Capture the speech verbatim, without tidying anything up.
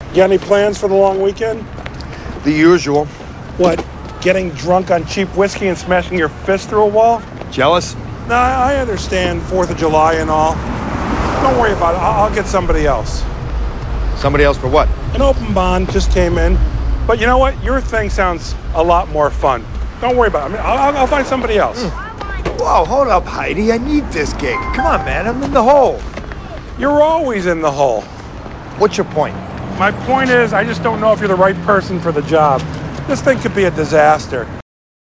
Got any plans for the long weekend? The usual. What, getting drunk on cheap whiskey and smashing your fist through a wall? Jealous? No, I understand fourth of July and all. Don't worry about it. I'll, I'll get somebody else. Somebody else for what? An open bond just came in. But you know what? Your thing sounds a lot more fun. Don't worry about it. I mean, I'll, I'll find somebody else. Mm. Whoa, hold up, Heidi. I need this gig. Come on, man. I'm in the hole. You're always in the hole. What's your point? My point is, I just don't know if you're the right person for the job. This thing could be a disaster.